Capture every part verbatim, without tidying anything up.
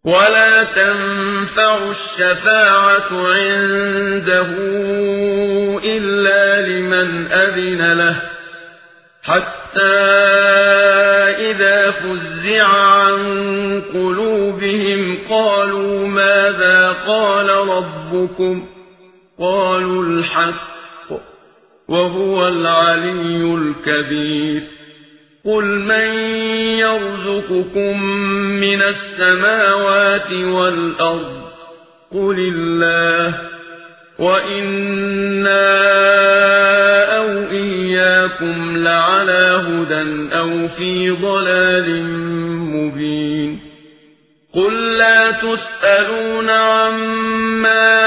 ولا تنفع الشفاعة عنده إلا لمن أذن له حتى إذا فزع عن قلوبهم قالوا ماذا قال ربكم قالوا الحق وهو العلي الكبير قل من يرزقكم من السماوات والأرض قل الله وإنا أو إياكم لعلى هدى أو في ضلال مبين قل لا تسألون عما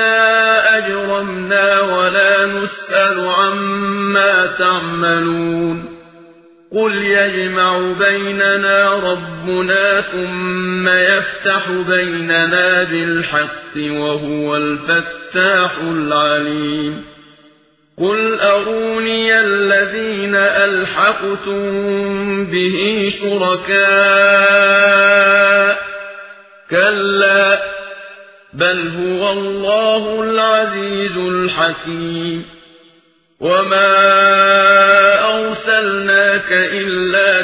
أجرمنا ولا نسأل عما تعملون قل يجمع بيننا ربنا ثم يفتح بيننا بالحق وهو الفتاح العليم قل أروني الذين ألحقتم به شركاء كلا بل هو الله العزيز الحكيم وما أرسلناك إلا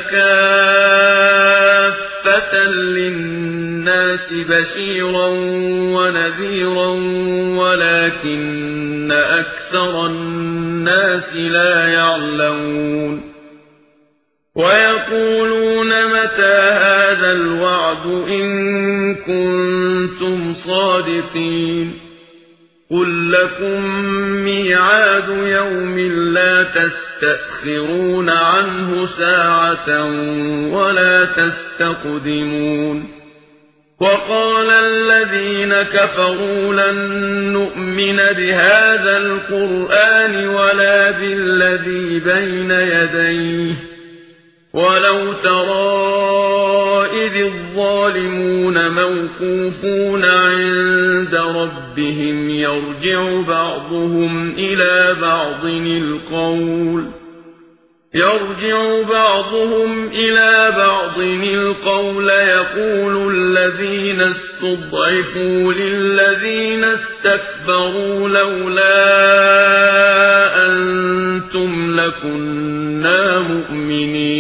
كافة للناس بشيرا ونذيرا ولكن أكثر الناس لا يعلمون ويقولون متى هذا الوعد إن كنتم صادقين قل لكم ميعاد يوم لا تستأخرون عنه ساعة ولا تستقدمون وقال الذين كفروا لن نؤمن بهذا القرآن ولا بالذي بين يديه ولو ترى إذ الظالمون موقوفون عند ربهم يرجع بعضهم إلى بعض القول يرجع بعضهم إلى بعض القول يقول الذين استضعفوا للذين استكبروا لولا أنتم لكنا مؤمنين